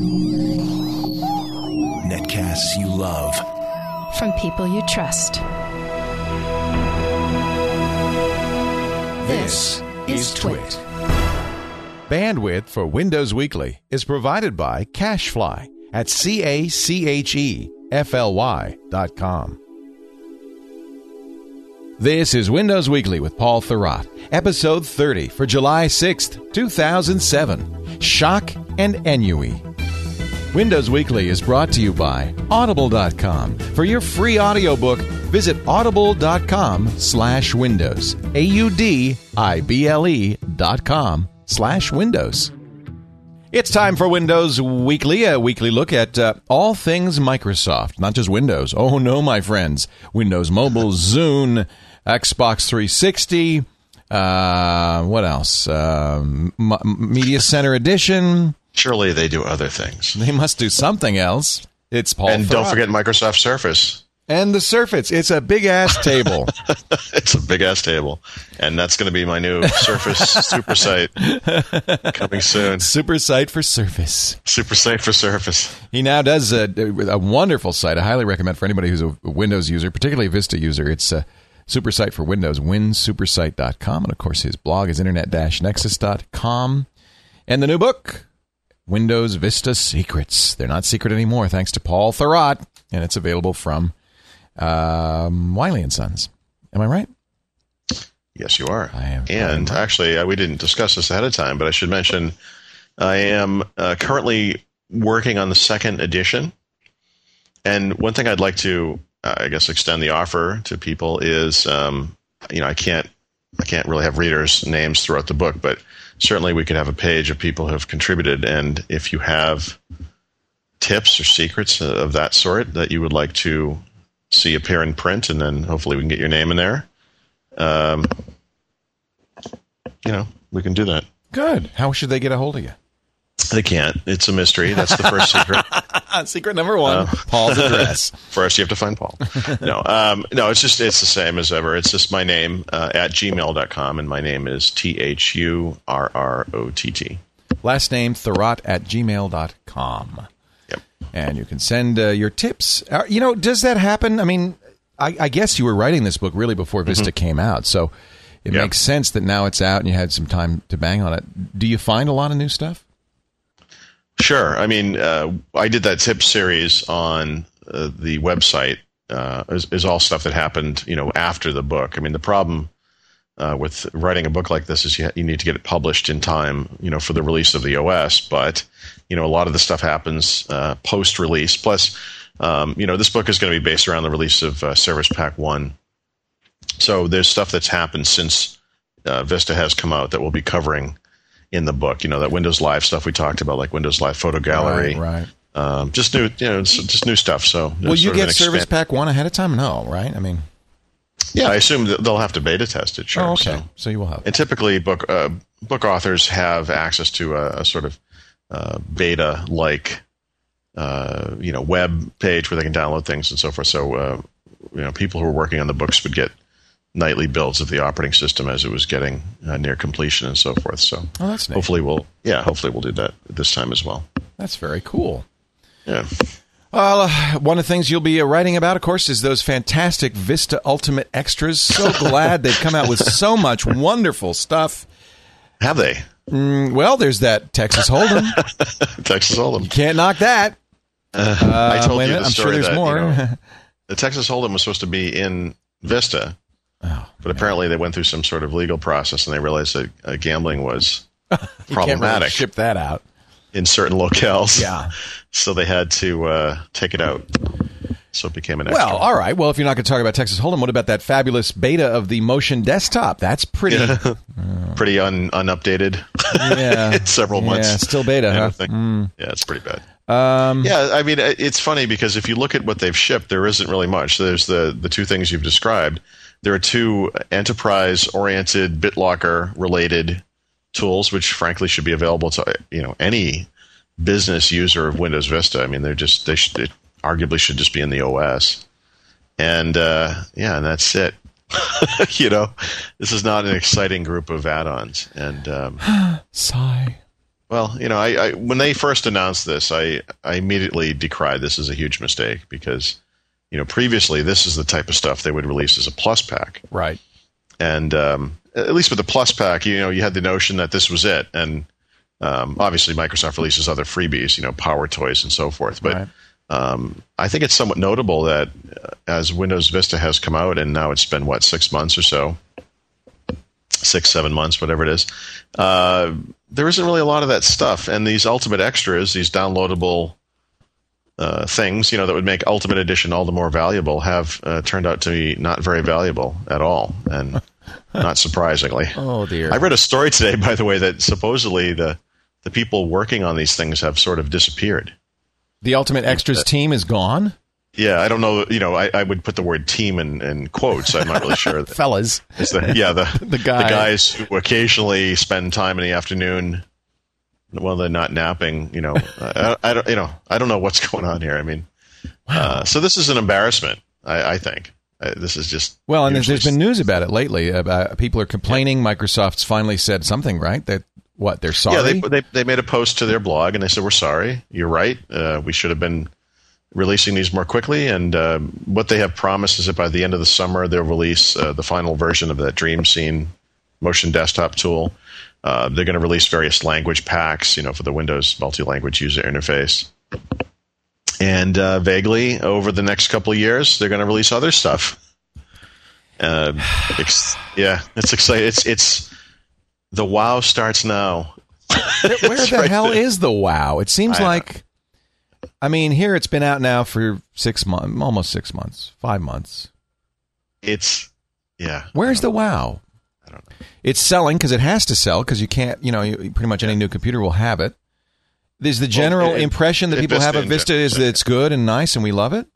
Netcasts you love. From people you trust. This is Twit. Bandwidth for Windows Weekly is provided by CacheFly at CacheFly.com. This is Windows Weekly with Paul Thurrott, episode 30 for July 6th, 2007. Shock and Ennui. Windows Weekly is brought to you by Audible.com. For your free audiobook, visit audible.com/windows. AUDIBLE.com/windows. It's time for Windows Weekly, a weekly look at all things Microsoft, not just Windows. Oh no, my friends. Windows Mobile, Zune, Xbox 360, what else? Media Center Edition. Surely they do other things. They must do something else. It's Paul And Thurrott. don't forget Microsoft Surface. And the Surface. It's a big-ass table. It's a big-ass table. And that's going to be my new Surface super site coming soon. Super site for Surface. Super site for Surface. He now does a wonderful site. I highly recommend for anybody who's a Windows user, particularly a Vista user. It's a super site for Windows, winsupersite.com. And, of course, his blog is internet-nexus.com. And the new book, Windows Vista Secrets. They're not secret anymore, thanks to Paul Thurrott. And it's available from Wiley & Sons. Am I right? Yes, you are. I am. And actually, we didn't discuss this ahead of time, but I should mention I am currently working on the second edition. And one thing I'd like to, I guess, extend the offer to people is, I can't really have readers' names throughout the book, but certainly we could have a page of people who have contributed. And if you have tips or secrets of that sort that you would like to see appear in print, and then hopefully we can get your name in there, we can do that. Good. How should they get a hold of you? They can't. It's a mystery. That's the first secret. Secret number one, Paul's address. First, you have to find Paul. No, it's the same as ever. It's just my name at gmail.com, and my name is THURROTT. Last name, Thurrott at gmail.com. Yep. And you can send your tips. Does that happen? I mean, I guess you were writing this book really before Vista came out, so it makes sense that now it's out and you had some time to bang on it. Do you find a lot of new stuff? Sure. I mean, I did that tip series on the website. Is all stuff that happened, after the book. I mean, the problem with writing a book like this is you need to get it published in time, for the release of the OS. But, a lot of the stuff happens post-release. Plus, this book is going to be based around the release of Service Pack 1. So there's stuff that's happened since Vista has come out that we'll be covering in the book. That Windows Live stuff we talked about, like Windows Live Photo Gallery. Right. Just new, just new stuff. So will you get Service Pack 1 ahead of time? No, right? I mean, yeah, I assume that they'll have to beta test it. Sure. Oh, okay. So you will have. And typically, book authors have access to a sort of beta-like, web page where they can download things and so forth. So, people who are working on the books would get nightly builds of the operating system as it was getting near completion and so forth. So, that's neat. hopefully we'll do that this time as well. That's very cool. Yeah. One of the things you'll be writing about, of course, is those fantastic Vista Ultimate Extras. So glad they've come out with so much wonderful stuff. Have they? Well, there's that Texas Hold'em. Texas Hold'em. You can't knock that. I told you the I'm story sure there's more. The Texas Hold'em was supposed to be in Vista, but apparently they went through some sort of legal process and they realized that gambling was problematic. problematic. You can't really ship that out in certain locales. Yeah. So they had to take it out. So it became an extra. Well, all right. Well, if you're not going to talk about Texas Hold'em, what about that fabulous beta of the Motion Desktop? That's pretty... pretty unupdated. Yeah. Several months. Yeah, still beta, huh? Yeah, it's pretty bad. Yeah, I mean, it's funny because if you look at what they've shipped, there isn't really much. There's the two things you've described. There are two enterprise-oriented BitLocker-related tools, which frankly should be available to any business user of Windows Vista. I mean, they arguably should just be in the OS. And and that's it. This is not an exciting group of add-ons. And sigh. Well, I when they first announced this, I immediately decried this as a huge mistake because, previously this is the type of stuff they would release as a plus pack. Right. And at least with the plus pack, you had the notion that this was it. And obviously Microsoft releases other freebies, Power Toys and so forth. But I think it's somewhat notable that as Windows Vista has come out, and now it's been, 6 months or so, 6-7 months, whatever it is, there isn't really a lot of that stuff. And these Ultimate Extras, these downloadable things, that would make Ultimate Edition all the more valuable, have turned out to be not very valuable at all, and not surprisingly. Oh, dear. I read a story today, by the way, that supposedly the people working on these things have sort of disappeared. The Ultimate Extras team is gone? Yeah, I don't know. I would put the word team in quotes. I'm not really sure. Fellas. The guys who occasionally spend time in the afternoon while they're not napping. I don't know what's going on here. I mean, so this is an embarrassment. I think this is just and there's been news about it lately. About people are complaining. Yeah. Microsoft's finally said something, right? That they're sorry. Yeah, they made a post to their blog and they said, "We're sorry. You're right. We should have been releasing these more quickly." And what they have promised is that by the end of the summer, they'll release the final version of that Dream Scene motion desktop tool. They're going to release various language packs, for the Windows multi-language user interface. And vaguely, over the next couple of years, they're going to release other stuff. It's exciting. It's the WoW starts now. Where the hell is the WoW? It seems like... I mean, here it's been out now for 6 months, almost 6 months, 5 months. Where's the WoW? I don't know. It's selling because it has to sell because you can't, pretty much any new computer will have it. Is the general impression that people have of Vista is that it's good and nice and we love it?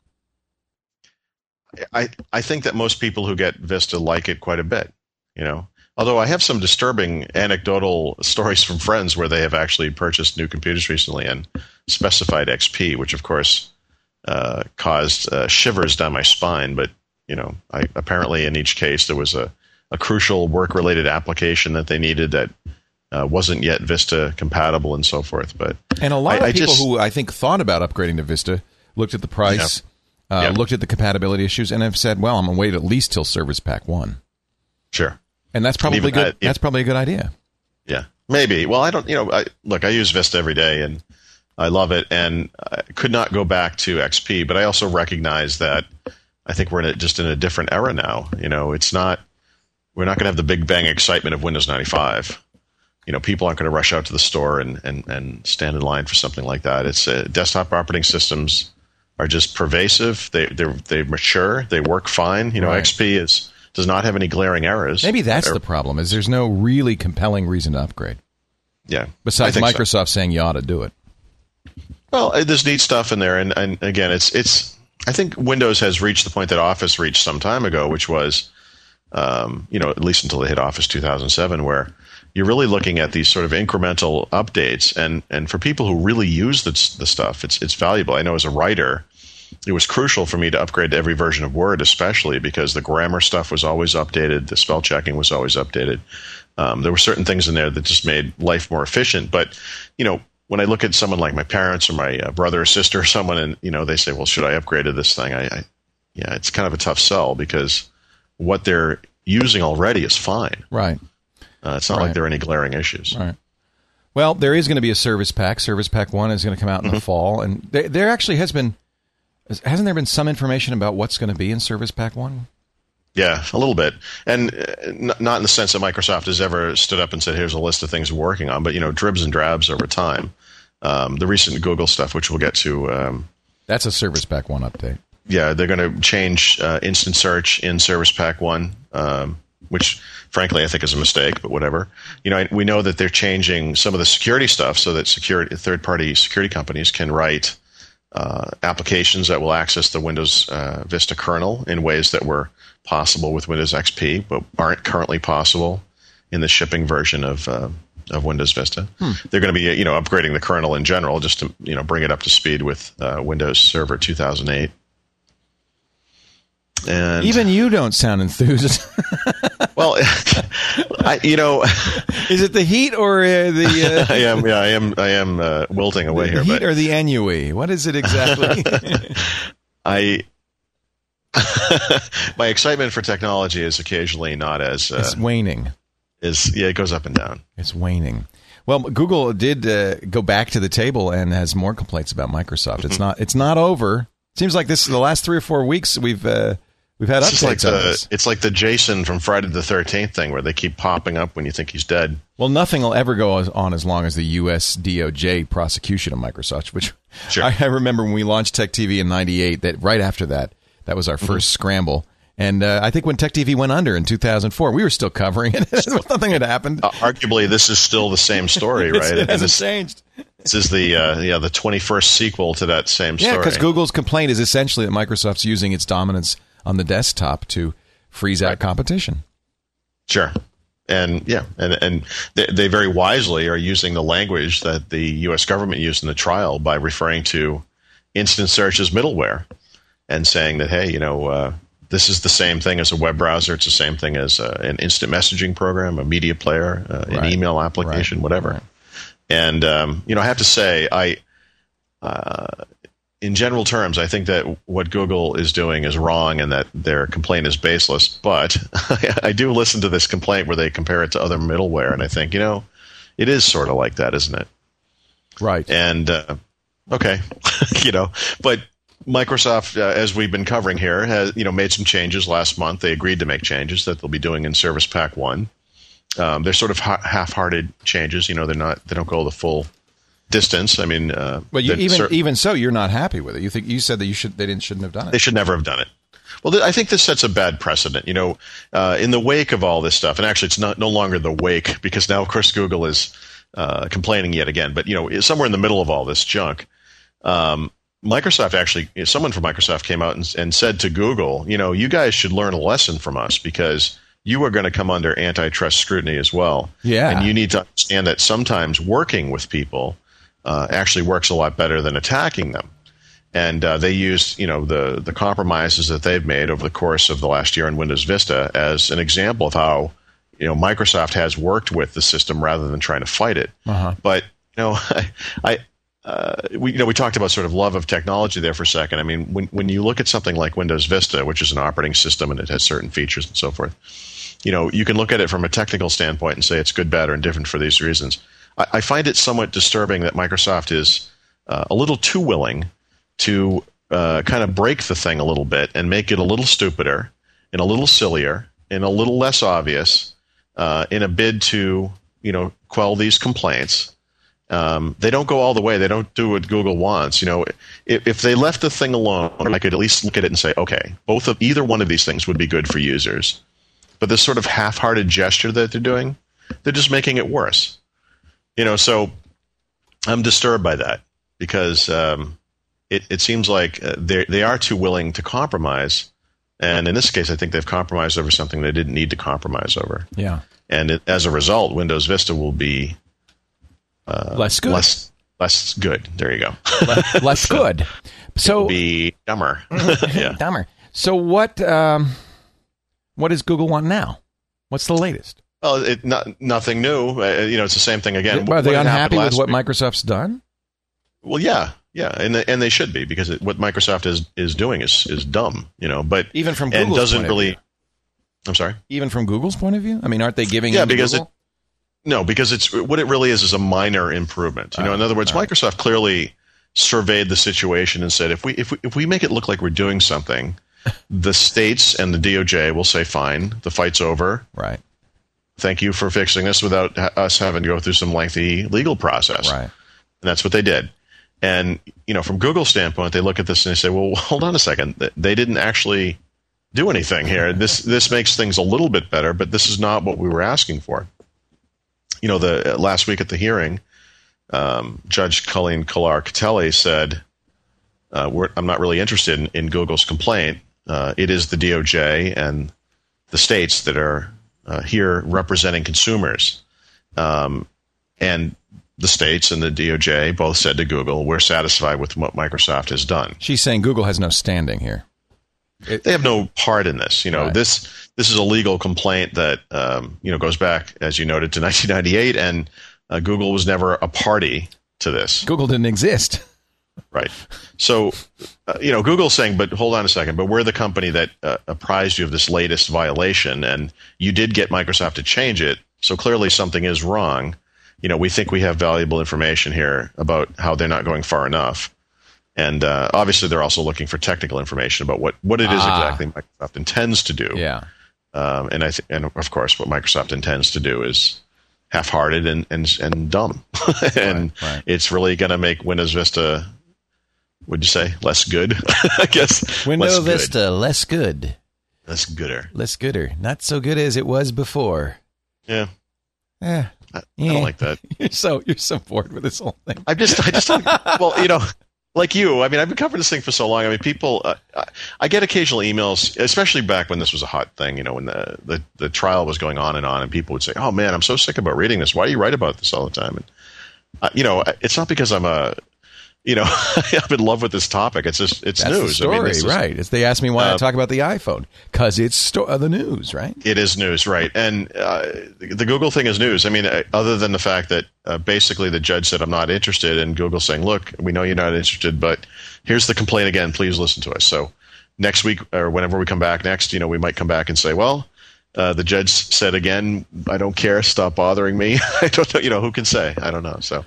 I think that most people who get Vista like it quite a bit, Although I have some disturbing anecdotal stories from friends where they have actually purchased new computers recently and specified XP, which of course caused shivers down my spine. But apparently in each case there was a crucial work-related application that they needed that wasn't yet Vista compatible and so forth. And a lot of people who I think thought about upgrading to Vista looked at the price, looked at the compatibility issues, and have said, "Well, I'm going to wait at least till Service Pack 1." Sure. And that's probably good. That's probably a good idea. Yeah, maybe. Well, I don't. I use Vista every day, and I love it, and I could not go back to XP. But I also recognize that I think we're in a different era now. It's not. We're not going to have the big bang excitement of Windows 95. People aren't going to rush out to the store and stand in line for something like that. It's desktop operating systems are just pervasive. They mature. They work fine. Right. XP does not have any glaring errors. Maybe that's the problem, is there's no really compelling reason to upgrade. Yeah. Besides Microsoft saying you ought to do it. Well, there's neat stuff in there, and again, it's. I think Windows has reached the point that Office reached some time ago, which was, at least until they hit Office 2007, where you're really looking at these sort of incremental updates, and for people who really use the stuff, it's valuable. I know as a writer, it was crucial for me to upgrade to every version of Word, especially because the grammar stuff was always updated, the spell checking was always updated. There were certain things in there that just made life more efficient. But, when I look at someone like my parents or my brother or sister or someone, and they say, "Well, should I upgrade to this thing?" It's kind of a tough sell because what they're using already is fine. Right. It's not like there are any glaring issues. Right. Well, there is going to be a Service Pack. Service Pack 1 is going to come out in the fall, and there actually hasn't there been some information about what's going to be in Service Pack 1? Yeah, a little bit. And not in the sense that Microsoft has ever stood up and said, "Here's a list of things we're working on," but, dribs and drabs over time. The recent Google stuff, which we'll get to. That's a Service Pack 1 update. Yeah, they're going to change instant search in Service Pack 1, which, frankly, I think is a mistake, but whatever. We know that they're changing some of the security stuff so that third-party security companies can write applications that will access the Windows Vista kernel in ways that were possible with Windows XP, but aren't currently possible in the shipping version of Windows Vista. They're going to be upgrading the kernel in general just to bring it up to speed with Windows Server 2008. And even you don't sound enthused. well, is it the heat or the? I am wilting away here. The heat or the ennui? What is it exactly? My excitement for technology is occasionally not as it's waning. It goes up and down. It's waning. Well, Google did go back to the table and has more complaints about Microsoft. Mm-hmm. It's not over. It seems like the last 3 or 4 weeks we've had updates on this. It's like the Jason from Friday the 13th thing where they keep popping up when you think he's dead. Well, nothing will ever go on as long as the U.S. DOJ prosecution of Microsoft, which sure. I remember when we launched Tech TV in '98, that right after that was our first scramble. And I think when Tech TV went under in 2004, we were still covering it. Nothing had happened. Arguably, this is still the same story, right? It hasn't changed. This is the 21st sequel to that same story. Yeah, because Google's complaint is essentially that Microsoft's using its dominance on the desktop to freeze out competition. Sure. And they very wisely are using the language that the U.S. government used in the trial by referring to instant search as middleware and saying that, hey, this is the same thing as a web browser. It's the same thing as an instant messaging program, a media player, an email application, whatever. Right. And, I have to say, in general terms, I think that what Google is doing is wrong and that their complaint is baseless. But I do listen to this complaint where they compare it to other middleware, and I think, it is sort of like that, isn't it? Right. And, okay, but Microsoft, as we've been covering here, has made some changes last month. They agreed to make changes that they'll be doing in Service Pack 1. They're sort of half-hearted changes. They don't go the full distance. I mean, but even so, you're not happy with it. You said that they shouldn't have done it. They should never have done it. Well, I think this sets a bad precedent. In the wake of all this stuff, and actually, it's no longer the wake because now, of course, Google is complaining yet again. But somewhere in the middle of all this junk. Microsoft actually, someone from Microsoft came out and said to Google, you guys should learn a lesson from us because you are going to come under antitrust scrutiny as well. Yeah. And you need to understand that sometimes working with people actually works a lot better than attacking them. And they used, the compromises that they've made over the course of the last year in Windows Vista as an example of how, Microsoft has worked with the system rather than trying to fight it. Uh-huh. But, we talked about sort of love of technology there for a second. I mean, when you look at something like Windows Vista, which is an operating system and it has certain features and so forth, you can look at it from a technical standpoint and say it's good, bad, or indifferent for these reasons. I find it somewhat disturbing that Microsoft is a little too willing to kind of break the thing a little bit and make it a little stupider and a little sillier and a little less obvious in a bid to, quell these complaints. They don't go all the way. They don't do what Google wants. If they left the thing alone, I could at least look at it and say, okay, either one of these things would be good for users. But this sort of half-hearted gesture that they're doing, they're just making it worse. So I'm disturbed by that because it seems like they are too willing to compromise. And in this case, I think they've compromised over something they didn't need to compromise over. Yeah. And as a result, Windows Vista will be less good. Less good. There you go. Less good. So it'll be dumber. Yeah. Dumber. So what does Google want now? What's the latest? Well, nothing new. It's the same thing again. Are they unhappy with what Microsoft's done? Well, yeah, and they should be because what Microsoft is doing is dumb. But even from Google's doesn't point really. Of view. I'm sorry. Even from Google's point of view, I mean, aren't they giving? Yeah, because it's what it really is a minor improvement. In other words, Microsoft clearly surveyed the situation and said, if we make it look like we're doing something, the states and the DOJ will say, fine, the fight's over. Right. Thank you for fixing this without us having to go through some lengthy legal process. Right. And that's what they did. And, from Google's standpoint, they look at this and they say, well, hold on a second. They didn't actually do anything here. This makes things a little bit better, but this is not what we were asking for. The last week at the hearing, Judge Colleen Kollar-Kotelly said, I'm not really interested in Google's complaint. It is the DOJ and the states that are here representing consumers. And the states and the DOJ both said to Google, we're satisfied with what Microsoft has done. She's saying Google has no standing here. they have no part in this. Right. This is a legal complaint that goes back, as you noted, to 1998, and Google was never a party to this. Google didn't exist. Right. So, Google's saying, but hold on a second, but we're the company that apprised you of this latest violation, and you did get Microsoft to change it, so clearly something is wrong. We think we have valuable information here about how they're not going far enough. And obviously they're also looking for technical information about what it is exactly Microsoft intends to do. Yeah. And of course, what Microsoft intends to do is half-hearted and dumb. And right. It's really going to make Windows Vista, would you say, less good? I guess. Windows Vista, less good. Less gooder. Less gooder. Not so good as it was before. Yeah. I don't like that. You're so bored with this whole thing. I just well, like you, I mean, I've been covering this thing for so long. I mean, people, I get occasional emails, especially back when this was a hot thing, when the trial was going on, and people would say, "Oh man, I'm so sick about reading this. Why do you write about this all the time?" And it's not because I'm I'm in love with this topic. It's just it's That's news. The story, right? They asked me why I talk about the iPhone, because it's the news, right? It is news, right? And the Google thing is news. I mean, other than the fact that basically the judge said, "I'm not interested," and Google saying, "Look, we know you're not interested, but here's the complaint again. Please listen to us." So next week or whenever we come back next, we might come back and say, "Well, the judge said again, I don't care. Stop bothering me." I don't know. Who can say? I don't know. So.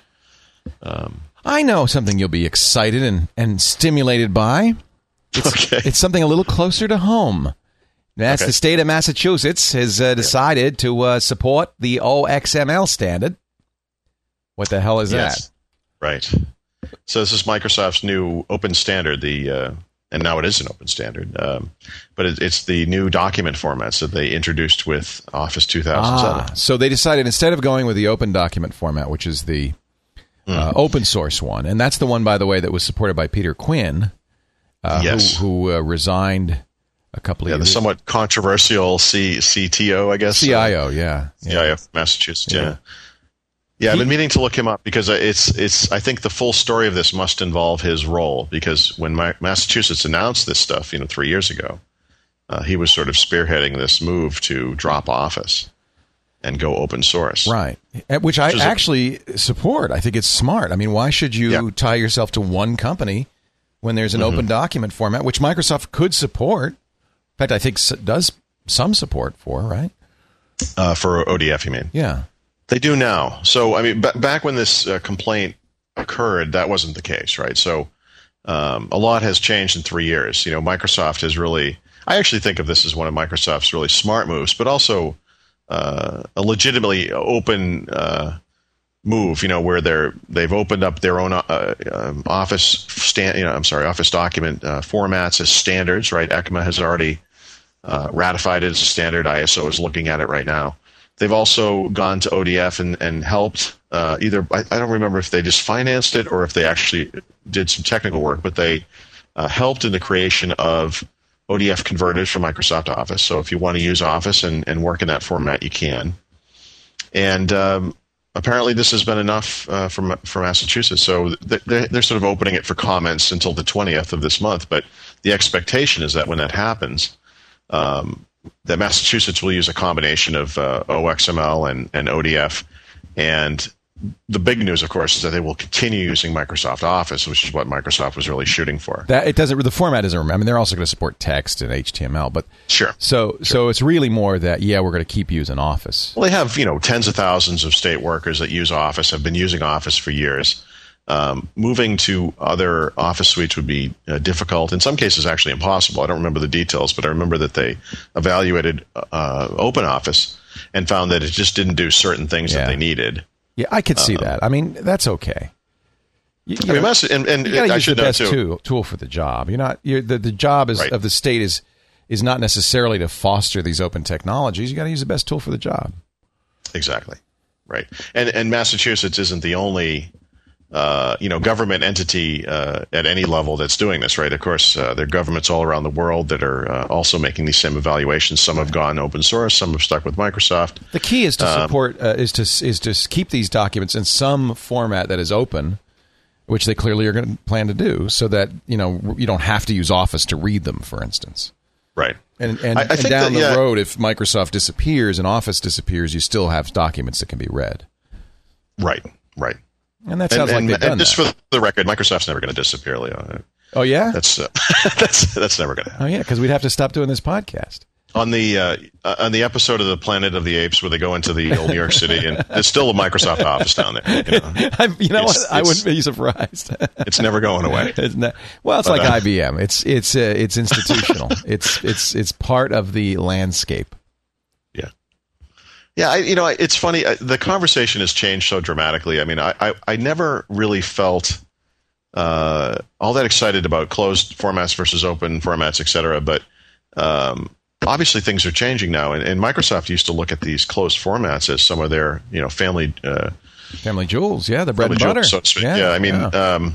I know something you'll be excited and stimulated by. It's something a little closer to home. The state of Massachusetts has decided to support the OXML standard. What the hell is that? Right. So this is Microsoft's new open standard, and now it is an open standard, but it's the new document formats that they introduced with Office 2007. So they decided, instead of going with the open document format, which is the open source one, and that's the one, by the way, that was supported by Peter Quinn, who resigned a couple of years. The somewhat controversial CTO, I guess. CIO, CIO of Massachusetts, yeah. I've been meaning to look him up because it's. I think the full story of this must involve his role, because when Massachusetts announced this stuff, 3 years ago, he was sort of spearheading this move to drop Office and go open source. Right. Which I actually support. I think it's smart. I mean, why should you tie yourself to one company when there's an open document format, which Microsoft could support? In fact, I think does some support for, right? For ODF, you mean? Yeah. They do now. So, I mean, back when this complaint occurred, that wasn't the case, right? So a lot has changed in 3 years. Microsoft has really... I actually think of this as one of Microsoft's really smart moves, but also... a legitimately open move, where they've opened up their own Office Office document formats as standards. Right, ECMA has already ratified it as a standard. ISO is looking at it right now. They've also gone to ODF and helped. Either I don't remember if they just financed it or if they actually did some technical work, but they helped in the creation of ODF converters for Microsoft Office. So if you want to use Office and work in that format, you can. And apparently this has been enough for Massachusetts. So they're sort of opening it for comments until the 20th of this month. But the expectation is that when that happens, that Massachusetts will use a combination of OXML and ODF. And the big news, of course, is that they will continue using Microsoft Office, which is what Microsoft was really shooting for. That it doesn't. The format isn't. I mean, they're also going to support text and HTML, but sure. So it's really more that we're going to keep using Office. Well, they have tens of thousands of state workers that use Office, have been using Office for years. Moving to other Office suites would be difficult. In some cases, actually impossible. I don't remember the details, but I remember that they evaluated OpenOffice and found that it just didn't do certain things that they needed. Yeah, I could see that. I mean, that's okay. You I got to use the best too. tool for the job. The job of the state is not necessarily to foster these open technologies. You got to use the best tool for the job. Exactly, right. And Massachusetts isn't the only government entity at any level that's doing this, right? Of course, there are governments all around the world that are also making these same evaluations. Some have gone open source, some have stuck with Microsoft. The key is to support is to keep these documents in some format that is open, which they clearly are going to plan to do, so that you don't have to use Office to read them, for instance. Right. And I think down that, the road, if Microsoft disappears and Office disappears, you still have documents that can be read. Right. And that sounds like they've done just that. for the record, Microsoft's never going to disappear, Leo. Oh, yeah? That's never going to happen. Oh, yeah, because we'd have to stop doing this podcast. On the episode of the Planet of the Apes where they go into the old New York City, and there's still a Microsoft office down there. You know what? I wouldn't be surprised. It's never going away. It's like IBM. It's institutional. It's part of the landscape. Yeah. It's funny. The conversation has changed so dramatically. I mean, I never really felt all that excited about closed formats versus open formats, et cetera. But obviously, things are changing now, and Microsoft used to look at these closed formats as some of their, family jewels. Yeah, the bread and butter. So to speak. Yeah, I mean,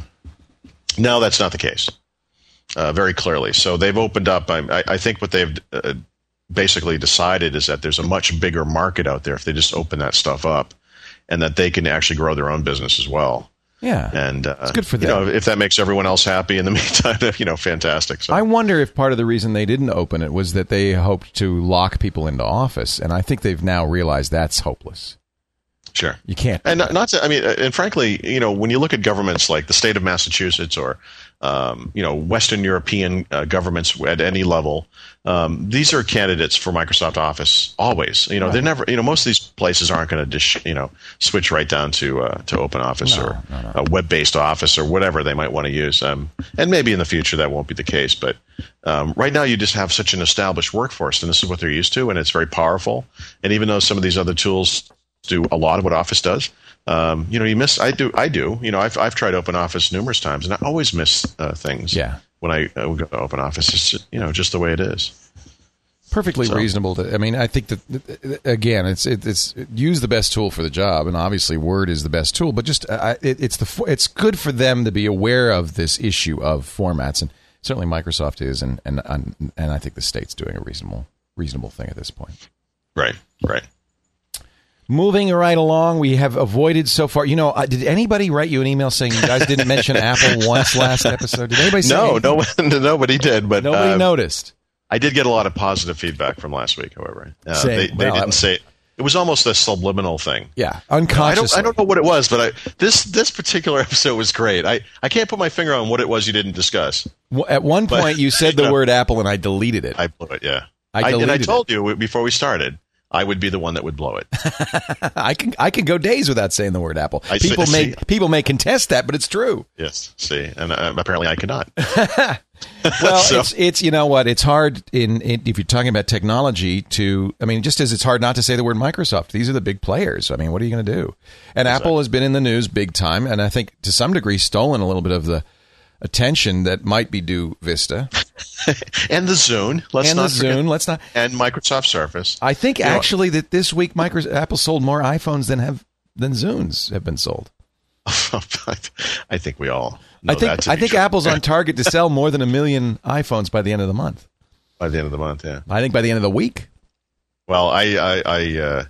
now that's not the case, very clearly. So they've opened up. I think what they've basically decided is that there's a much bigger market out there if they just open that stuff up, and that they can actually grow their own business as well. Yeah, and it's good for them. If that makes everyone else happy in the meantime, fantastic. So. I wonder if part of the reason they didn't open it was that they hoped to lock people into Office, and I think they've now realized that's hopeless. Sure, you can't. And not to. I mean, and frankly, when you look at governments like the state of Massachusetts or Western European governments at any level, these are candidates for Microsoft Office always. Right. They're never. Most of these places aren't going to switch right down to Open Office or a web-based Office or whatever they might want to use. And maybe in the future that won't be the case, but right now you just have such an established workforce, and this is what they're used to, and it's very powerful. And even though some of these other tools do a lot of what Office does. You miss. I do. I've tried Open Office numerous times, and I always miss things. Yeah. When I go to Open Office, it's just the way it is. Perfectly reasonable. I think that again, it's use the best tool for the job, and obviously Word is the best tool. But just it's good for them to be aware of this issue of formats, and certainly Microsoft is, and I think the state's doing a reasonable thing at this point. Right. Moving right along, we have avoided so far. Did anybody write you an email saying you guys didn't mention Apple once last episode? Did anybody say anything? Nobody did, but nobody noticed. I did get a lot of positive feedback from last week, however. They didn't say it was almost a subliminal thing. Yeah, unconsciously. I don't know what it was, but this particular episode was great. I can't put my finger on what it was you didn't discuss. At one point, you said the word Apple, and I deleted it. I blew it, yeah. I told you before we started, I would be the one that would blow it. I can go days without saying the word Apple. People may contest that, but it's true. Yes, see, and apparently I cannot. Well, it's you know what? It's hard if you're talking about technology just as it's hard not to say the word Microsoft. These are the big players. What are you going to do? And exactly. Apple has been in the news big time, and I think to some degree stolen a little bit of the attention that might be due Vista. And the Zune. Let's not. And Microsoft Surface. I think that this week Apple sold more iPhones than Zunes have been sold. I think we all know that. I think Apple's on target to sell more than 1 million iPhones by the end of the month. By the end of the month, yeah. I think by the end of the week. Well, I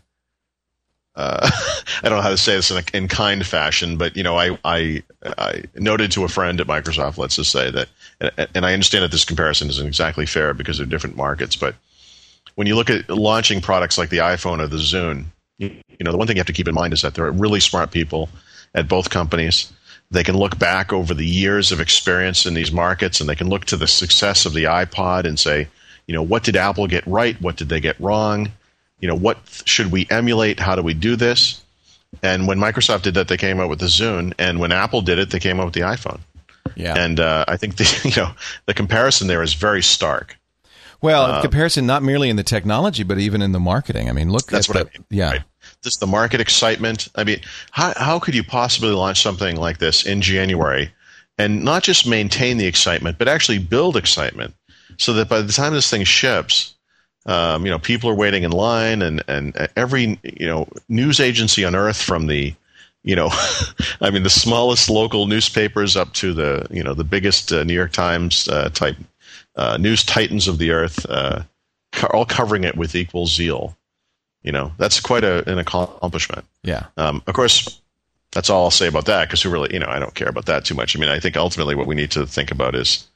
don't know how to say this in kind fashion, but I noted to a friend at Microsoft, let's just say that, and I understand that this comparison isn't exactly fair because they're different markets, but when you look at launching products like the iPhone or the Zune, the one thing you have to keep in mind is that there are really smart people at both companies. They can look back over the years of experience in these markets, and they can look to the success of the iPod and say, what did Apple get right? What did they get wrong? What should we emulate? How do we do this? And when Microsoft did that, they came out with the Zune, and when Apple did it, they came out with the iPhone. Yeah. And I think the comparison there is very stark. Well, comparison not merely in the technology, but even in the marketing. That's what I mean. Yeah. Right. Just the market excitement. How could you possibly launch something like this in January and not just maintain the excitement, but actually build excitement so that by the time this thing ships, people are waiting in line, and every news agency on earth, from the the smallest local newspapers up to the biggest New York Times type news titans of the earth, all covering it with equal zeal. That's quite an accomplishment. Yeah. Of course, that's all I'll say about that, because who really, I don't care about that too much. I think ultimately what we need to think about is,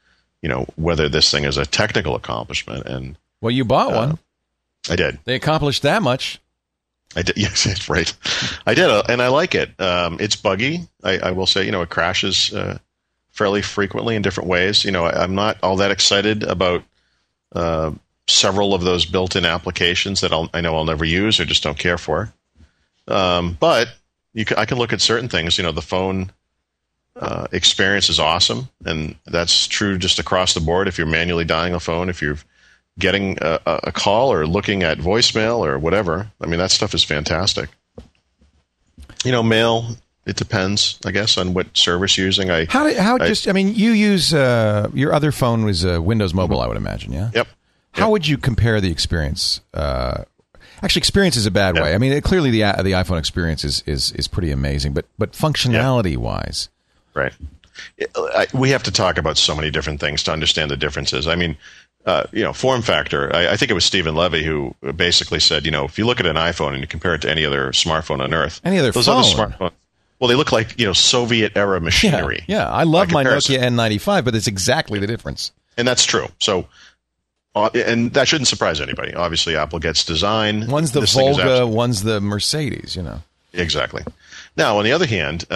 whether this thing is a technical accomplishment. And well, you bought one. I did. They accomplished that much. I did. Yes, that's right. I did, and I like it. It's buggy. I will say, it crashes fairly frequently in different ways. I'm not all that excited about several of those built-in applications that I know I'll never use or just don't care for. But I can look at certain things. The phone experience is awesome, and that's true just across the board. If you're manually dialing a phone, if you're getting a call or looking at voicemail or whatever, that stuff is fantastic. Mail, it depends, I guess, on what service you're using. You use your other phone was Windows Mobile, I would imagine, yeah? Yep. How would you compare the experience? Actually, experience is a bad way. Clearly the iPhone experience is pretty amazing, but functionality-wise. Right. We have to talk about so many different things to understand the differences. Form factor. I think it was Stephen Levy who basically said, if you look at an iPhone and you compare it to any other smartphone on Earth, those other phone. smartphones, well, they look like Soviet-era machinery. Yeah, I love my Nokia N95, but it's exactly the difference. And that's true. So, and that shouldn't surprise anybody. Obviously, Apple gets design. One's the Volga, one's the Mercedes, Exactly. Now, on the other hand,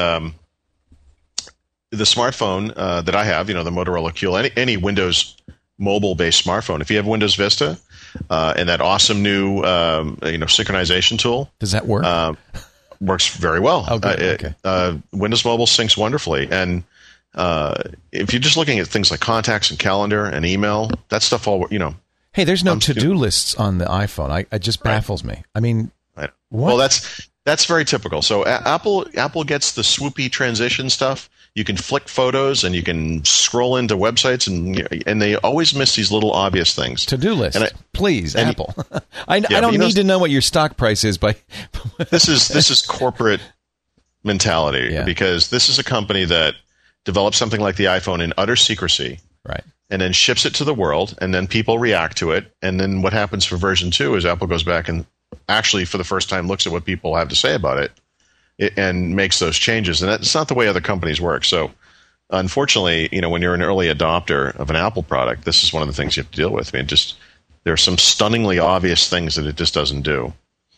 the smartphone that I have, the Motorola QL, any Windows mobile-based smartphone, if you have Windows Vista and that awesome new synchronization tool, does that work? Works very well. Oh, good. Okay. Windows Mobile syncs wonderfully, and if you're just looking at things like contacts and calendar and email, that stuff all Hey, there's no to-do lists on the iPhone. It just baffles me. What? Well, that's very typical. So Apple gets the swoopy transition stuff. You can flick photos and you can scroll into websites, and they always miss these little obvious things. To-do list, please, Apple. I don't need to know what your stock price is. This is corporate mentality, because this is a company that develops something like the iPhone in utter secrecy, right? And then ships it to the world, and then people react to it. And then what happens for version 2 is Apple goes back and actually, for the first time, looks at what people have to say about it and makes those changes. And that's not the way other companies work. So, unfortunately, when you're an early adopter of an Apple product, this is one of the things you have to deal with. There are some stunningly obvious things that it just doesn't do.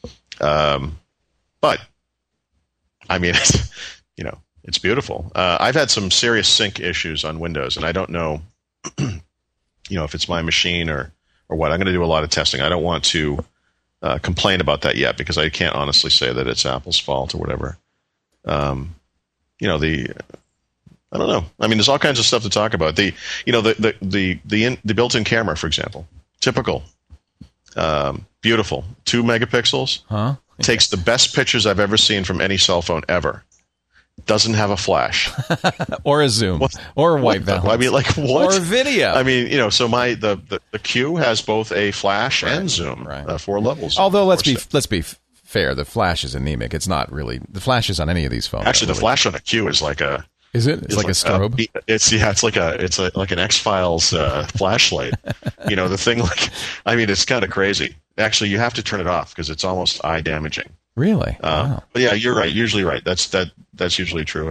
But, it's beautiful. I've had some serious sync issues on Windows, and I don't know, if it's my machine or what. I'm going to do a lot of testing. I don't want to complain about that yet, because I can't honestly say that it's Apple's fault or whatever. I don't know. There's all kinds of stuff to talk about. The built-in camera, for example, typical, beautiful, 2 megapixels. Huh? Takes the best pictures I've ever seen from any cell phone ever. Doesn't have a flash or a zoom or a white balance. What? Or a video. So the Q has both a flash and zoom, 4 levels. Although let's be fair, the flash is anemic. It's not really the flashes on any of these phones. Actually, the flash on a Q is like a. Is it? It's like a strobe. It's like an X-Files flashlight. The thing it's kind of crazy. Actually, you have to turn it off because it's almost eye damaging. Really? Wow. But yeah, you're right. Usually right. That's usually true.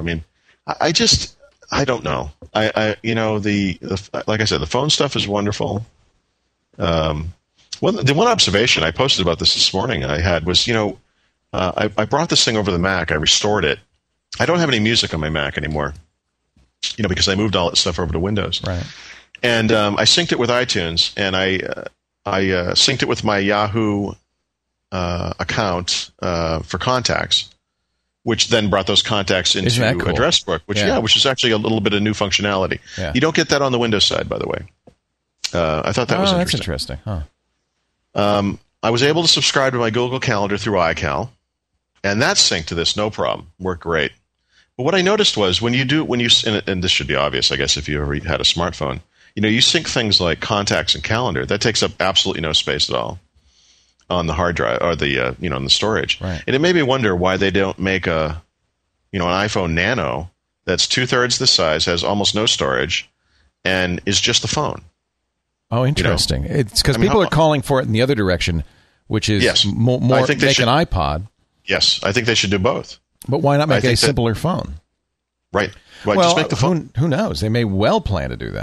I don't know. Like I said, the phone stuff is wonderful. The one observation I posted about this morning I had was, I brought this thing over the Mac. I restored it. I don't have any music on my Mac anymore, because I moved all that stuff over to Windows. Right. And I synced it with iTunes, and I synced it with my Yahoo account for contacts, which then brought those contacts into Address Book, which is actually a little bit of new functionality. Yeah. You don't get that on the Windows side, by the way. I thought that was interesting. That's interesting. Huh. I was able to subscribe to my Google Calendar through iCal, and that synced to this, no problem. Worked great. But what I noticed was and this should be obvious, I guess, if you ever had a smartphone, you sync things like contacts and calendar. That takes up absolutely no space at all on the hard drive or the in the storage. Right. And it made me wonder why they don't make an iPhone Nano that's 2/3 the size, has almost no storage, and is just the phone. Oh, interesting. It's because people are calling for it in the other direction, which is more make an iPod. Yes, I think they should do both. But why not make a simpler phone? Right. Well, just make the phone. Who knows? They may well plan to do that.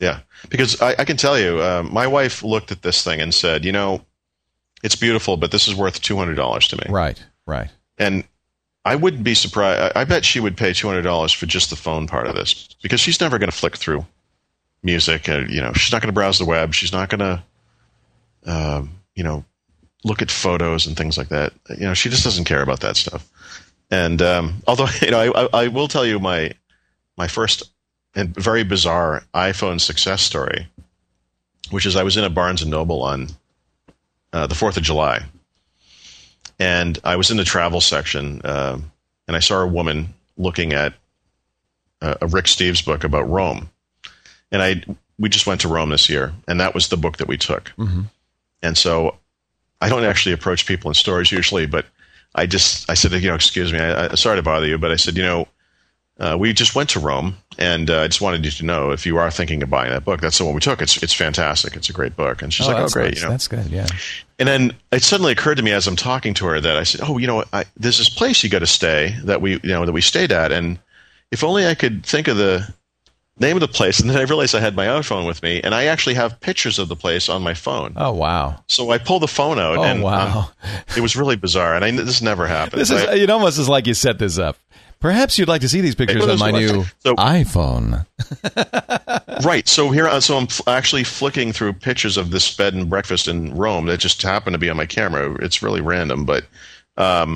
Yeah, because I can tell you, my wife looked at this thing and said, it's beautiful, but this is worth $200 to me. Right. And I wouldn't be surprised. I bet she would pay $200 for just the phone part of this, because she's never going to flick through music. She's not going to browse the web. She's not going to, look at photos and things like that. She just doesn't care about that stuff. And although, I will tell you my first and very bizarre iPhone success story, which is I was in a Barnes & Noble on the 4th of July. And I was in the travel section, and I saw a woman looking at a Rick Steves book about Rome. And we just went to Rome this year, and that was the book that we took. Mm-hmm. And so I don't actually approach people in stores usually, but I said, excuse me, I sorry to bother you, but I said, we just went to Rome, and I just wanted you to know if you are thinking of buying that book, that's the one we took. It's fantastic. It's a great book. And she's like, oh, great. Nice. That's good. Yeah. And then it suddenly occurred to me as I'm talking to her that I said, there's this place you got to stay that we stayed at. And if only I could think of the name of the place. And then I realized I had my iPhone with me, and I actually have pictures of the place on my phone. Oh, wow. So I pulled the phone out. Oh, wow. It was really bizarre. And this never happened. It almost is like you set this up. Perhaps you'd like to see these pictures on my new iPhone. Right. So I'm actually flicking through pictures of this bed and breakfast in Rome that just happened to be on my camera. It's really random, but so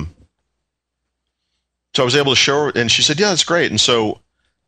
I was able to show her, and she said, "Yeah, that's great." And so,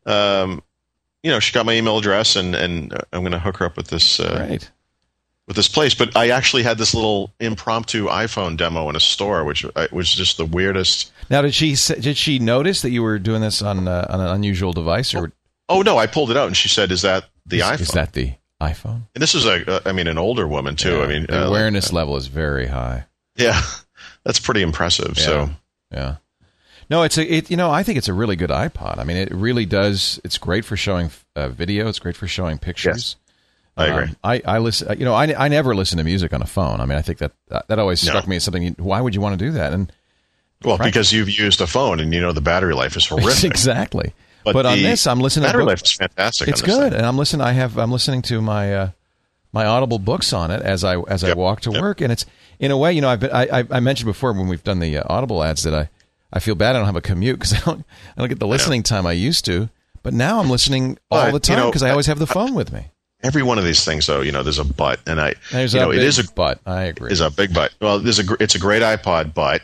she got my email address, and I'm going to hook her up with this. Right. With this place, but I actually had this little impromptu iPhone demo in a store, which was just the weirdest. Now, did she notice that you were doing this on an unusual device, or? Oh no, I pulled it out, and she said, "Is that the iPhone?" Is that the iPhone? And this is an older woman too. Yeah, the awareness level is very high. Yeah, that's pretty impressive. Yeah. So yeah, no, I think it's a really good iPod. I mean, it really does. It's great for showing video. It's great for showing pictures. Yes. I agree. I listen. I never listen to music on a phone. I mean, I think that always struck me as something. Why would you want to do that? And because you've used a phone and the battery life is horrific. Exactly. But on this, I'm listening. Battery to life is fantastic. It's good, and I'm listening. I'm listening to my my Audible books on it as I walk to work, and it's in a way. I mentioned before when we've done the Audible ads that I feel bad I don't have a commute because I don't get the listening time I used to. But now I'm listening all the time because I always have the phone with me. Every one of these things, though, there's a but, and it is a but. I agree. Is a big but. Well, it's a great iPod, but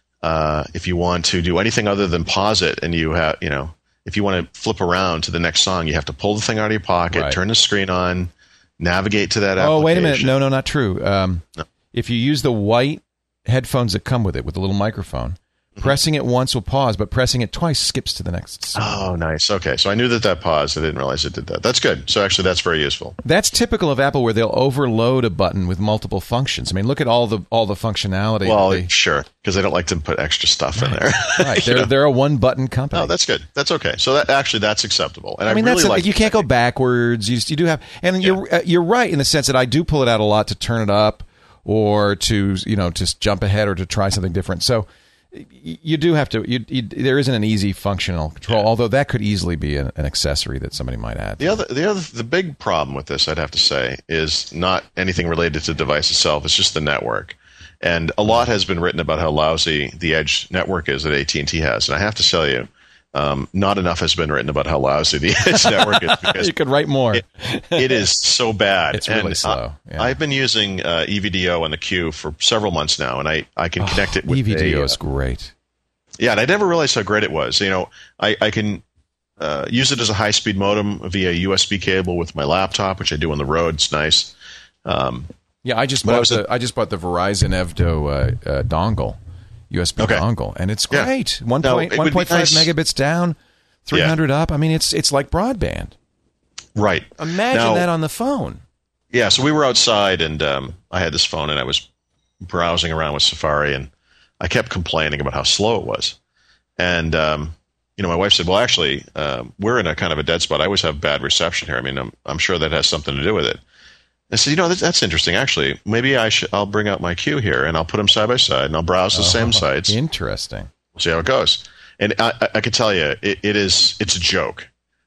if you want to do anything other than pause it, and you have, if you want to flip around to the next song, you have to pull the thing out of your pocket, turn the screen on, navigate to that application. Oh, wait a minute! No, not true. No. If you use the white headphones that come with it with the little microphone. Pressing it once will pause, but pressing it twice skips to the next song. Oh, nice. Okay, so I knew that paused. I didn't realize it did that. That's good. So actually, that's very useful. That's typical of Apple, where they'll overload a button with multiple functions. I mean, look at all the functionality. Well, sure, because they don't like to put extra stuff in there. Right, they're a one-button company. Oh, that's good. That's okay. So that's acceptable. And I mean, really like you can't go backwards. You do have, and you're right in the sense that I do pull it out a lot to turn it up, or to just jump ahead, or to try something different. So. You do have to. There isn't an easy functional control, although that could easily be an accessory that somebody might add. The big problem with this, I'd have to say, is not anything related to the device itself. It's just the network, and a lot has been written about how lousy the Edge network is that AT&T has, and I have to tell you, not enough has been written about how lousy the Edge network is. Because you could write more. It is so bad. It's really slow. Yeah. I've been using EVDO on the Q for several months now, and I can connect it with EVDO is great. Yeah, and I never realized how great it was. I can use it as a high-speed modem via USB cable with my laptop, which I do on the road. It's nice. I just bought the Verizon EVDO dongle. USB dongle, and it's great. 1.5 megabits down, 300 up. I mean, it's like broadband. Right. Imagine that on the phone. Yeah, so we were outside, and I had this phone, and I was browsing around with Safari, and I kept complaining about how slow it was. And, my wife said, well, actually, we're in a kind of a dead spot. I always have bad reception here. I mean, I'm sure that has something to do with it. I said, that's interesting. Actually, maybe I'll bring out my Q here, and I'll put them side by side, and I'll browse the same sites. Interesting. We'll see how it goes. And I can tell you, it's a joke.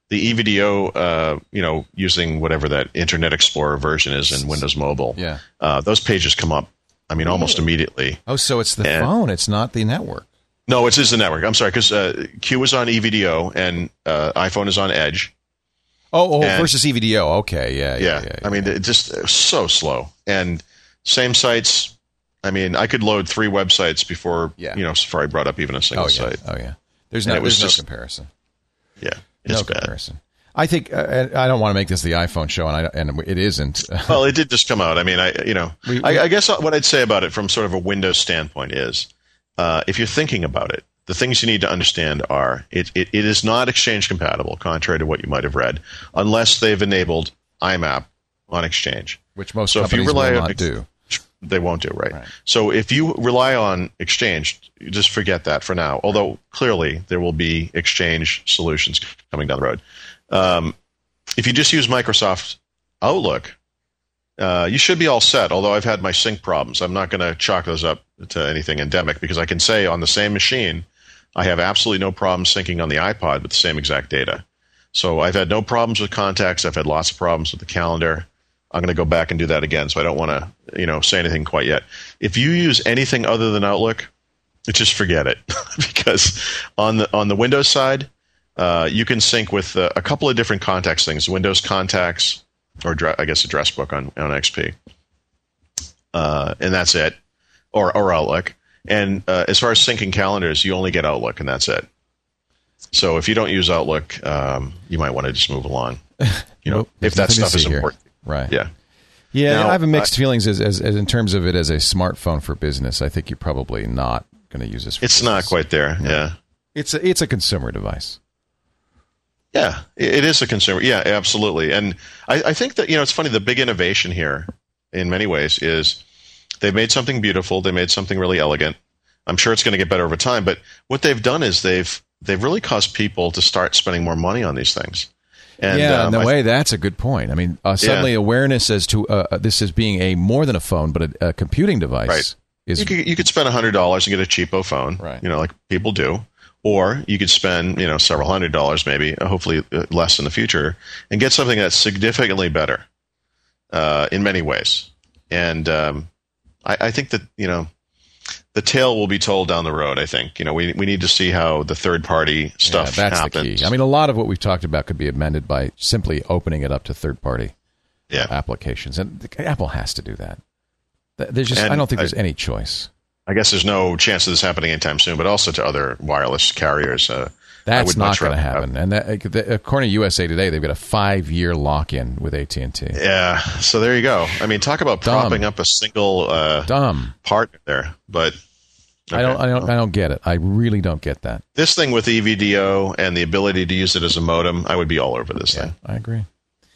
the EVDO, using whatever that Internet Explorer version is in Windows Mobile, those pages come up, almost immediately. Oh, so it's the phone. It's not the network. No, it is the network. I'm sorry, because Q is on EVDO and iPhone is on Edge. Versus EVDO. Okay, yeah. It's just so slow. And same sites. I could load 3 websites before Safari brought up even a single site. Oh, yeah. There's no comparison. Yeah, it's bad. Comparison. I think I don't want to make this the iPhone show, and it isn't. Well, it did just come out. I guess what I'd say about it from sort of a Windows standpoint is, if you're thinking about it, the things you need to understand are it is not Exchange compatible, contrary to what you might have read, unless they've enabled IMAP on Exchange, which most companies will not do. They won't do, right? So if you rely on Exchange, you just forget that for now. Although clearly there will be Exchange solutions coming down the road. If you just use Microsoft Outlook, you should be all set. Although I've had my sync problems, I'm not going to chalk those up to anything endemic, because I can say on the same machine, I have absolutely no problem syncing on the iPod with the same exact data. So I've had no problems with contacts. I've had lots of problems with the calendar. I'm going to go back and do that again. So I don't want to, say anything quite yet. If you use anything other than Outlook, just forget it, because on the Windows side, you can sync with a couple of different contacts things: Windows Contacts, or I guess Address Book on XP, and that's it, or Outlook. And as far as syncing calendars, you only get Outlook, and that's it. So if you don't use Outlook, you might want to just move along. If that stuff is important. Right. Yeah. Yeah. Now, I have mixed feelings as in terms of it as a smartphone for business. I think you're probably not going to use this. It's not quite there. No. Yeah. It's a consumer device. Yeah, it is a consumer. Yeah, absolutely. And I think that, it's funny, the big innovation here in many ways is they've made something beautiful. They made something really elegant. I'm sure it's going to get better over time. But what they've done is they've really caused people to start spending more money on these things. And, in a way, that's a good point. Suddenly awareness as to this as being a more than a phone, but a computing device. Right. You could spend $100 and get a cheapo phone, right? Like people do. Or you could spend, several $100s, maybe, hopefully less in the future, and get something that's significantly better in many ways. And I think that, the tale will be told down the road, I think. We need to see how the third-party stuff that's happens. The key. A lot of what we've talked about could be amended by simply opening it up to third-party applications. And Apple has to do that. I don't think there's any choice. I guess there's no chance of this happening anytime soon, but also to other wireless carriers. That's not going to happen. And according to USA Today, they've got a 5-year lock-in with AT&T. Yeah, so there you go. Talk about propping up a single partner there. But okay. I don't get it. I really don't get that. This thing with EVDO and the ability to use it as a modem, I would be all over this thing. I agree.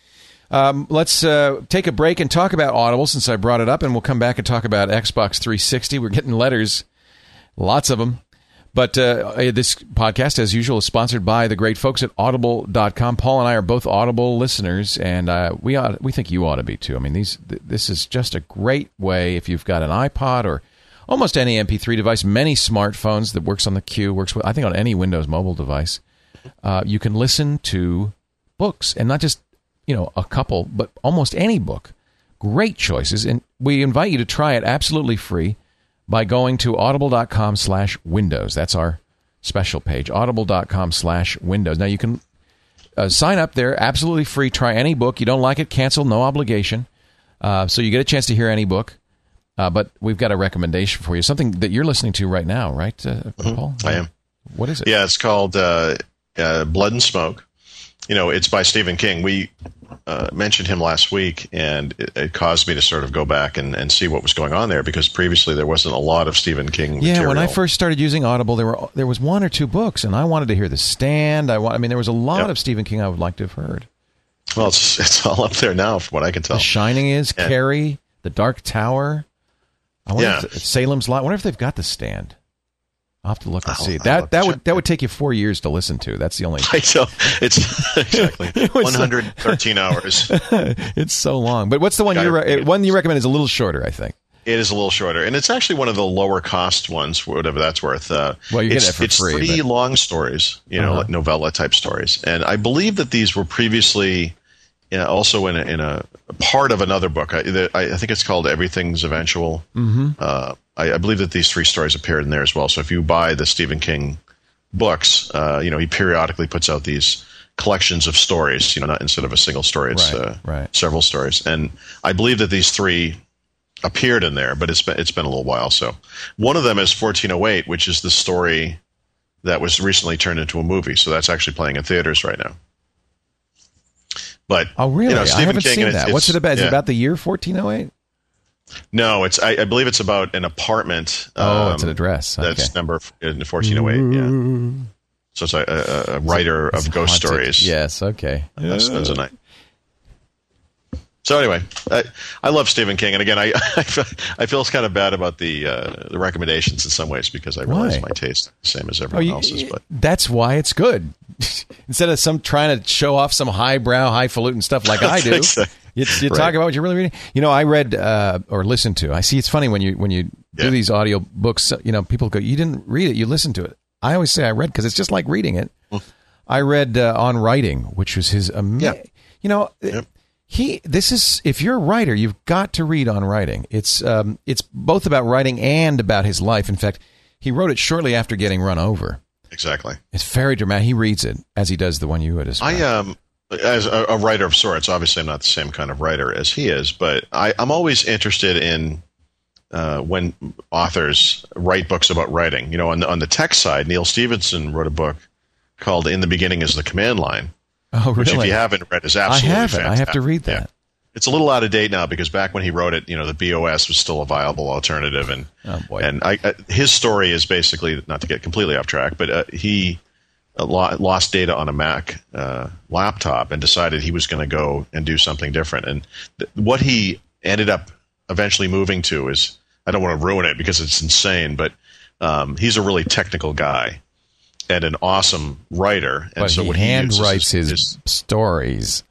Let's take a break and talk about Audible, since I brought it up, and we'll come back and talk about Xbox 360. We're getting letters, lots of them. But this podcast, as usual, is sponsored by the great folks at Audible.com. Paul and I are both Audible listeners, and we think you ought to be too. This is just a great way, if you've got an iPod or almost any MP3 device, many smartphones that works on the Q, works with, I think, on any Windows mobile device. You can listen to books, and not just a couple, but almost any book. Great choices. And we invite you to try it absolutely free by going to audible.com/windows. That's our special page, audible.com/windows. Now, you can sign up there absolutely free. Try any book. You don't like it, cancel, no obligation. So you get a chance to hear any book. But we've got a recommendation for you, something that you're listening to right now, right, Paul? I am. What is it? Yeah, it's called Blood and Smoke. It's by Stephen King. We mentioned him last week, and it caused me to sort of go back and see what was going on there, because previously there wasn't a lot of Stephen King material. Yeah, when I first started using Audible, there was 1 or 2 books, and I wanted to hear The Stand. There was a lot of Stephen King I would like to have heard. Well, it's all up there now, from what I can tell. The Shining is, Carrie, The Dark Tower. I wonder if Salem's Lot. I wonder if they've got The Stand. I'll have to look and see. That would take you 4 years to listen to. That's the only. I know. It's exactly 113 hours. It's so long. But what's the one one you recommend is a little shorter, I think. It is a little shorter, and it's actually one of the lower cost ones, for whatever that's worth. Well, you get it for free. It's 3 long stories, like novella type stories, and I believe that these were previously also in a part of another book. I think it's called Everything's Eventual. Mm-hmm. I believe that these 3 stories appeared in there as well. So if you buy the Stephen King books, he periodically puts out these collections of stories. Not instead of a single story, it's several stories, and I believe that these 3 appeared in there, but it's been a little while. So one of them is 1408, which is the story that was recently turned into a movie. So that's actually playing in theaters right now. But really? I haven't seen that. What's it about? Is it about the year 1408? No, I believe it's about an apartment. It's an address. Okay. That's number in 1408. Yeah. So it's a writer of ghost stories. Yes. Okay. That spends a night. So anyway, I love Stephen King, and again, I feel kind of bad about the recommendations in some ways because I realize my taste is the same as everyone else's. But that's why it's good. Instead of trying to show off some highbrow, highfalutin stuff like I do, you talk about what you're really reading. I read or listened to. I see. It's funny when you do these audio books. People go, "You didn't read it, you listened to it." I always say I read because it's just like reading it. I read On Writing, which was his amazing. If you're a writer, you've got to read On Writing. It's both about writing and about his life. In fact, he wrote it shortly after getting run over. Exactly. It's very dramatic. He reads it as he does the one you had described. As a writer of sorts, obviously I'm not the same kind of writer as he is, but I'm always interested in when authors write books about writing. On the tech side, Neil Stephenson wrote a book called In the Beginning is the Command Line. Oh, really? Which, if you haven't read, is absolutely fantastic. I have to read that. Yeah. It's a little out of date now because back when he wrote it, the BOS was still a viable alternative, and his story is basically, not to get completely off track, but he lost data on a Mac laptop and decided he was going to go and do something different. And what he ended up eventually moving to is, I don't want to ruin it because it's insane, but he's a really technical guy and an awesome writer. And but so he what hand writes his stories.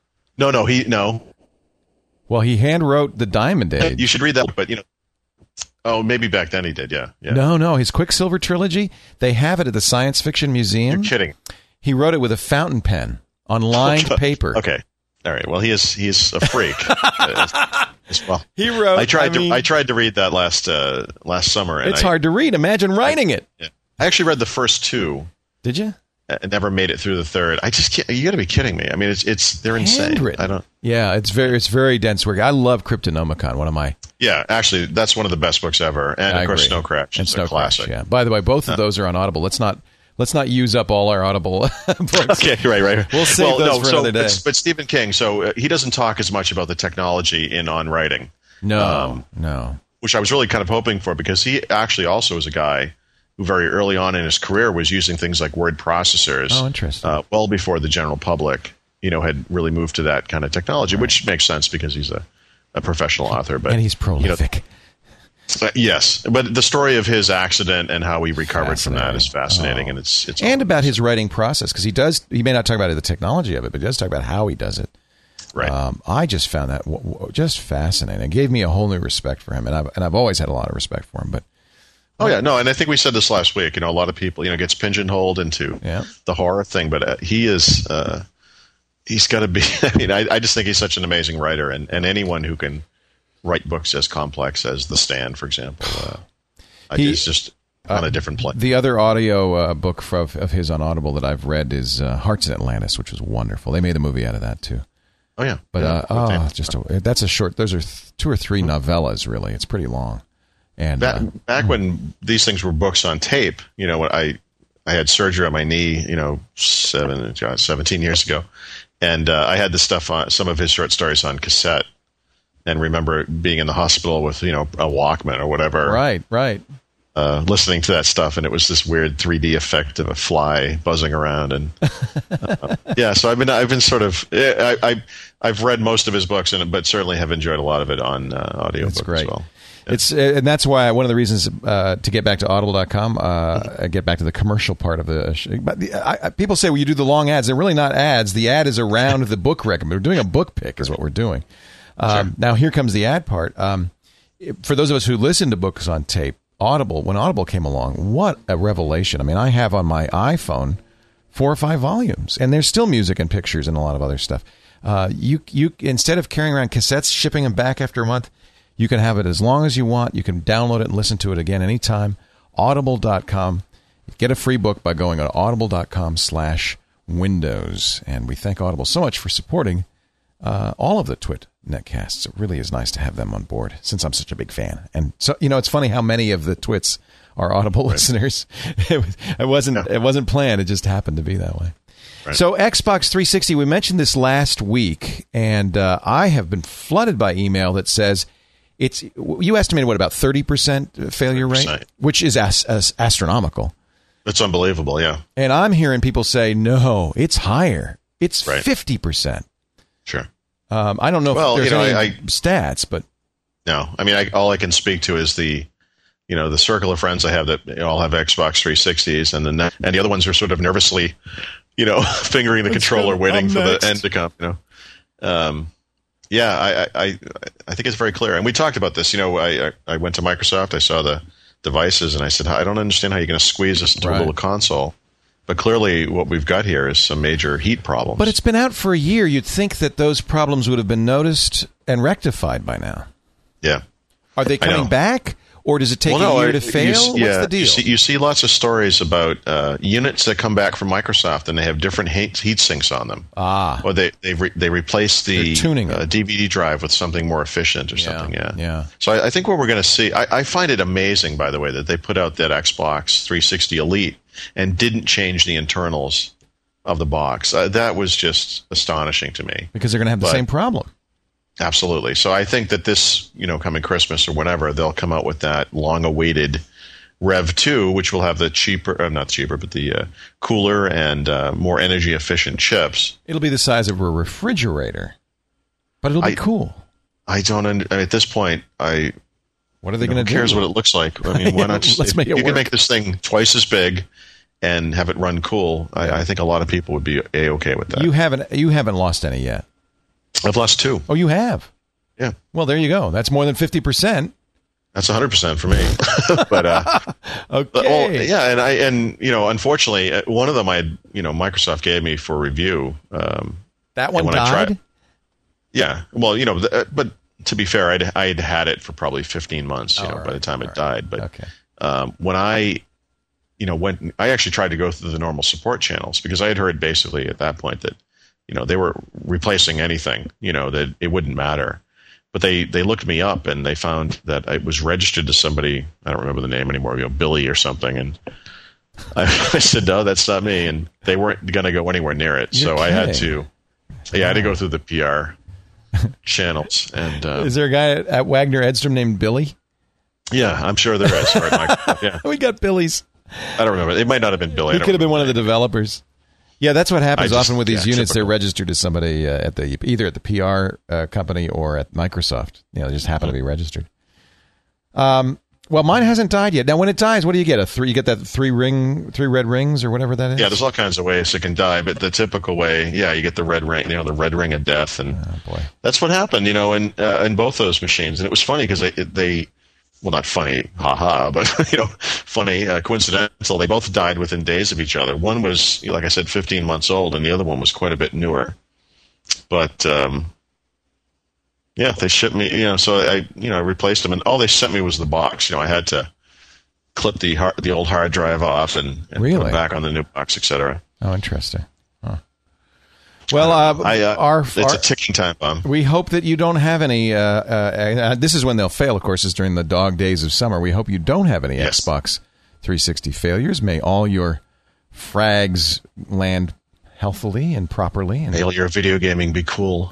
No. Well, he hand wrote The Diamond Age. You should read that, but maybe back then he did, yeah. No, his Quicksilver trilogy, they have it at the Science Fiction Museum. You're kidding. He wrote it with a fountain pen on lined paper. Okay. All right. Well, he is a freak. Well, he wrote. I tried to read that last summer. And it's hard to read. Imagine writing it. Yeah. I actually read the first 2. Did you? I never made it through the 3rd. I just can't. You got to be kidding me. I mean, they're insane. Handwritten. I don't. Yeah, it's very dense work. I love Cryptonomicon. One of my. Yeah, actually, that's one of the best books ever. And of course, Snow Crash. And Snow Crash. Yeah. By the way, both of those are on Audible. Let's not use up all our Audible books. Okay, right. We'll save those for another day. But Stephen King, so he doesn't talk as much about the technology in On Writing. No. Which I was really kind of hoping for because he actually also is a guy who very early on in his career was using things like word processors. Oh, interesting. Well before the general public, had really moved to that kind of technology, which makes sense because he's a professional author. But and he's prolific. Yes, but the story of his accident and how he recovered from that is fascinating, and it's and about his writing process because he may not talk about the technology of it, but he does talk about how he does it. Right. I just found that just fascinating. It gave me a whole new respect for him, and I've always had a lot of respect for him, but. Oh yeah, no, and I think we said this last week. A lot of people, gets pigeonholed into the horror thing, but he's got to be. I mean, I just think he's such an amazing writer, and anyone who can write books as complex as The Stand, for example, he's just on a different plane. The other audio book of his on Audible that I've read is Hearts in Atlantis, which was wonderful. They made a movie out of that too. Oh yeah, but that's a short. Those are 2 or 3 novellas. Really, it's pretty long. And back when these things were books on tape, when I had surgery on my knee, 17 years ago, and I had the stuff on some of his short stories on cassette, and remember being in the hospital with a Walkman or whatever, right, listening to that stuff, and it was this weird 3D effect of a fly buzzing around, and so I've been sort of I've read most of his books, but certainly have enjoyed a lot of it on audiobook as well. It's and that's why one of the reasons to get back to audible.com, get back to the commercial part of the show. People say, well, you do the long ads. They're really not ads. The ad is around the book recommend. We're doing a book pick is what we're doing. Sure. Now, here comes the ad part. for those of us who listen to books on tape, Audible, when Audible came along, what a revelation. I mean, I have on my iPhone 4 or 5 volumes, and there's still music and pictures and a lot of other stuff. You instead of carrying around cassettes, shipping them back after a month, you can have it as long as you want. You can download it and listen to it again anytime. Audible.com. Get a free book by going to audible.com/Windows. And we thank Audible so much for supporting all of the Twit netcasts. It really is nice to have them on board since I'm such a big fan. And so, it's funny how many of the Twits are Audible listeners. It wasn't planned. It just happened to be that way. Right. So Xbox 360, we mentioned this last week, and I have been flooded by email that says you estimated about 30% failure rate, which is astronomical. It's unbelievable, yeah. And I'm hearing people say, no, it's higher. It's 50%. Sure. I don't know if there's any stats, but no. I mean, all I can speak to is the circle of friends I have that all have Xbox 360s, and the other ones are sort of nervously, fingering the controller, waiting for the end to come. Yeah, I think it's very clear, and we talked about this. I went to Microsoft, I saw the devices, and I said, I don't understand how you're going to squeeze this into a little console. But clearly what we've got here is some major heat problems. But it's been out for a year. You'd think that those problems would have been noticed and rectified by now. Yeah. Are they coming back? Or does it take a year to fail? What's the deal? You see lots of stories about units that come back from Microsoft and they have different heat sinks on them. Or they replace the DVD drive with something more efficient or something. Yeah. So I think what we're going to see, I find it amazing, by the way, that they put out that Xbox 360 Elite and didn't change the internals of the box. That was just astonishing to me. Because they're going to have the same problem. Absolutely. So I think that this, coming Christmas or whenever, they'll come out with that long-awaited Rev 2, which will have the not cheaper, but the cooler and more energy-efficient chips. It'll be the size of a refrigerator, but it'll be cool. At this point, what are they going to do? Who cares what it looks like? I mean, why not? Let's make it work. You can make this thing twice as big and have it run cool. I think a lot of people would be okay with that. You haven't lost any yet. I've lost 2. Oh, you have? Yeah. Well, there you go. That's more than 50%. That's 100% for me. But okay. And unfortunately, one of them Microsoft gave me for review. That one died? Yeah. Well, but to be fair, I'd had it for probably 15 months, by the time it died. But when I actually tried to go through the normal support channels because I had heard basically at that point that they were replacing anything, that it wouldn't matter. But they looked me up and they found that it was registered to somebody, I don't remember the name anymore, Billy or something. And I said, no, that's not me. And they weren't going to go anywhere near it. So I had to go through the PR channels. And is there a guy at Wagner Edstrom named Billy? Yeah, I'm sure there is. Yeah. We got Billy's. I don't remember. It might not have been Billy. He could have been one of the developers. Yeah, that's what happens often with these units. Typical. They're registered to somebody either at the PR company or at Microsoft. They just happen to be registered. Well, mine hasn't died yet. Now, when it dies, what do you get? You get that three red rings or whatever that is? Yeah, there's all kinds of ways it can die, but the typical way, you get the red ring, the red ring of death, and that's what happened, in both those machines. And it was funny because they well, not funny, but funny, coincidental. They both died within days of each other. One was, like I said, 15 months old, and the other one was quite a bit newer. But they shipped me, so I replaced them, and all they sent me was the box. I had to clip the old hard drive off and put it back on the new box, etc. Oh, interesting. Well, it's a ticking time bomb. We hope that you don't have any. This is when they'll fail, of course, is during the dog days of summer. We hope you don't have any Xbox 360 failures. May all your frags land healthily and properly. And may all your video gaming be cool.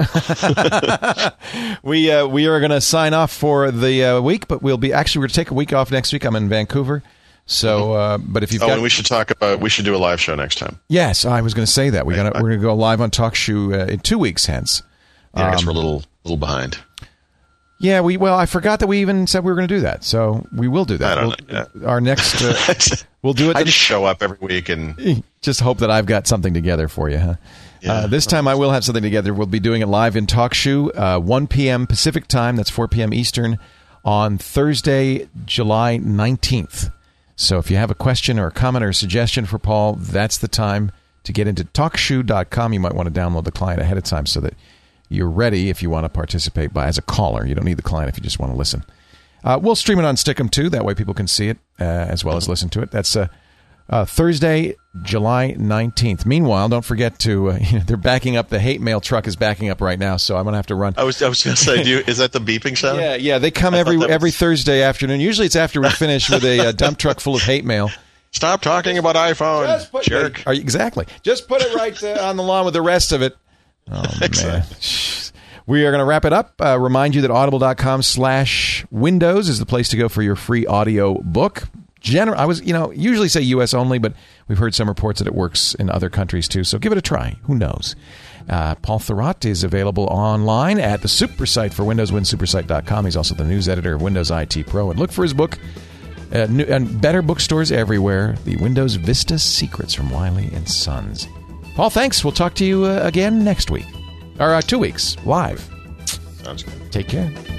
We are going to sign off for the week, but we're going to take a week off next week. I'm in Vancouver. So, but if you've got, and we should do a live show next time. Yes, I was going to say that we're going to go live on TalkShoe in 2 weeks hence. Yeah, I guess we're a little behind. Yeah, I forgot that we even said we were going to do that. So we will do that. Our next, we'll do it. I just show up every week and just hope that I've got something together for you, huh? Yeah, this time I will have something together. We'll be doing it live in TalkShoe, 1 p.m. Pacific time. That's 4 p.m. Eastern. on Thursday, July 19th. So if you have a question or a comment or a suggestion for Paul, that's the time to get into TalkShoe.com. You might want to download the client ahead of time so that you're ready if you want to participate as a caller. You don't need the client if you just want to listen. We'll stream it on Stickem too. That way people can see it as well as listen to it. That's Thursday, July 19th. Meanwhile, don't forget to, they're backing up. The hate mail truck is backing up right now, so I'm going to have to run. I was going to say, is that the beeping sound? Yeah. They come every Thursday afternoon. Usually it's after we finish with a dump truck full of hate mail. Stop talking about iPhone, jerk. Exactly. Just put it right on the lawn with the rest of it. Oh, man. We are going to wrap it up. Remind you that audible.com/windows is the place to go for your free audio book. I was, usually say U.S. only, but we've heard some reports that it works in other countries too. So give it a try. Who knows? Paul Thurrott is available online at the super site for Windows, winsupersite.com. He's also the news editor of Windows IT Pro. And look for his book, and better bookstores everywhere, The Windows Vista Secrets from Wiley & Sons. Paul, thanks. We'll talk to you again next week. Or 2 weeks, live. Sounds good. Take care.